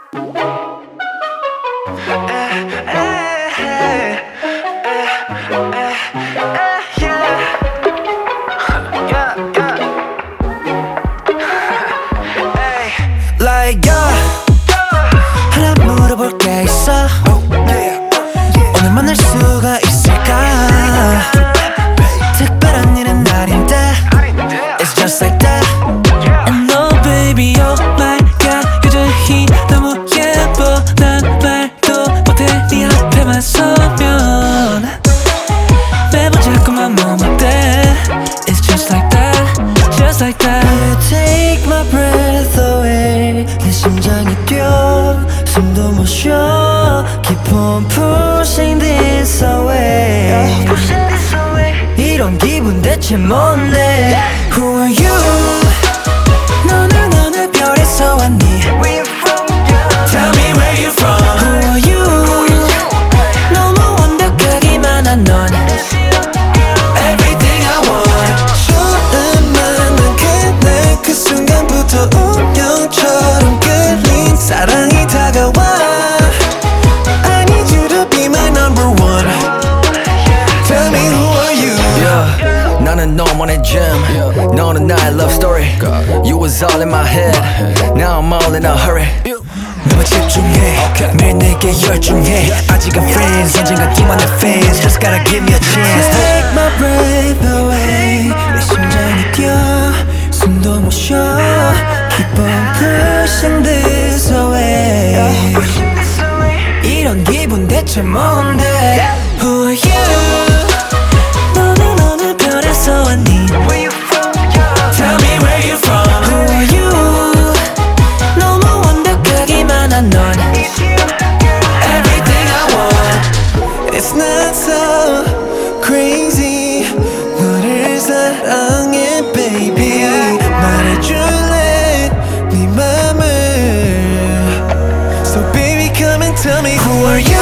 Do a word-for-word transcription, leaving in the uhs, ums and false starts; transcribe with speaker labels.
Speaker 1: Like yeah, 하나 물어볼 게 있어. 오늘 만날 수가 있을까? 특별한 일은 아닌데 It's just like that. And no baby oh my god 유주히 너무 예뻐. 난 말도 못해 네 앞에만 서면 매번 자꾸만 머뭇대. It's just like that, just like that. You take my breath away. 내 심장이 뛰어 숨도 못 쉬어. Keep on pushing this away. 이런 기분 대체 뭔데? Who are you? 너는 어느 별에서 왔니? Tell me where you from. Who are you? 너무 완벽하기만 한 넌 Everything I want.
Speaker 2: 처음 만난 그날 그 순간부터 운명처럼 끌린 사랑이 다가와. I need you to be my number one. Tell me who are you?
Speaker 1: Yeah, 나는 너만의 gem. 너는 나의 love story. You was all in my head. Now I'm all in a hurry. 너무 집중해 매일 내게 열중해. 아직은 friends 언젠가 기만의 fans. Just gotta give me a chance. Take my breath away. 내 심장이 뛰어 숨도 못 쉬어. Keep on pushing this away. 이런 기분 대체 뭔데? Who are you? 너는 어느 별에서 왔니? Tell me where you from. Who are you? 너무 완벽하기만 한 넌 Everything I want.
Speaker 2: It's not so crazy. 너를 사랑해 baby. 말해줄래 네 맘을. So baby come and tell me who are you?